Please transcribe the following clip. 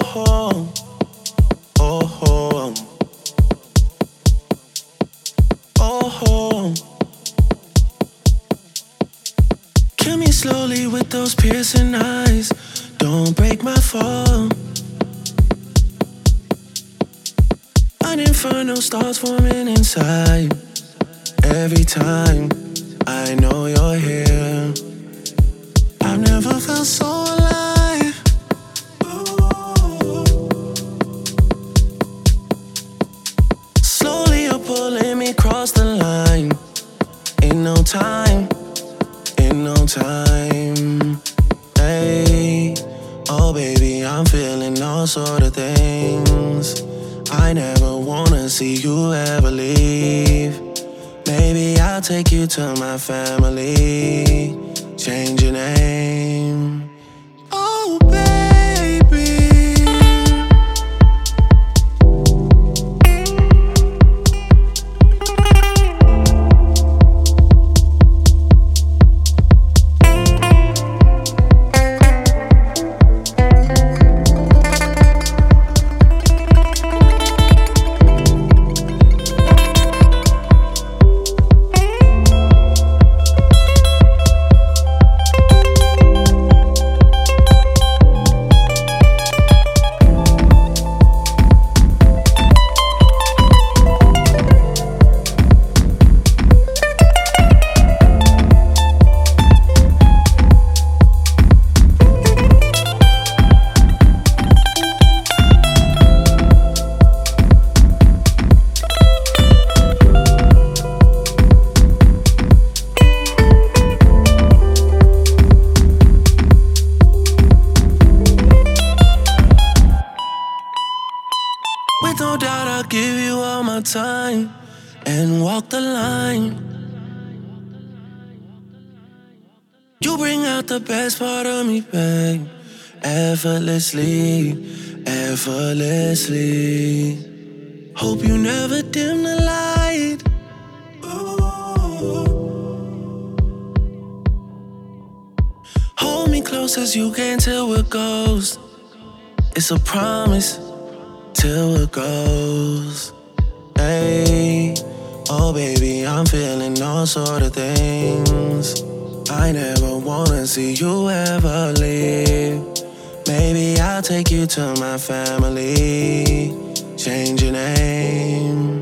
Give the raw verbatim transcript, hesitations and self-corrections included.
oh, oh, oh, oh, oh. Kill me slowly with those piercing eyes. Don't break my fall. An inferno starts forming inside. Every time I know you're here, I've never felt so alive. Ooh. Slowly you're pulling me across the line. In no time, in no time. Hey, oh baby, I'm feeling all sort of things. I never wanna see you ever leave. Maybe I'll take you to my family. Change your name. Oh, baby. With no doubt I'll give you all my time and walk the line. You bring out the best part of me, babe. Effortlessly, effortlessly. Hope you never dim the light. Ooh. Hold me close as you can till we're ghosts. It's a promise. Till it goes. Hey, oh baby, I'm feeling all sort of things. I never wanna see you ever leave. Maybe I'll take you to my family. Change your name.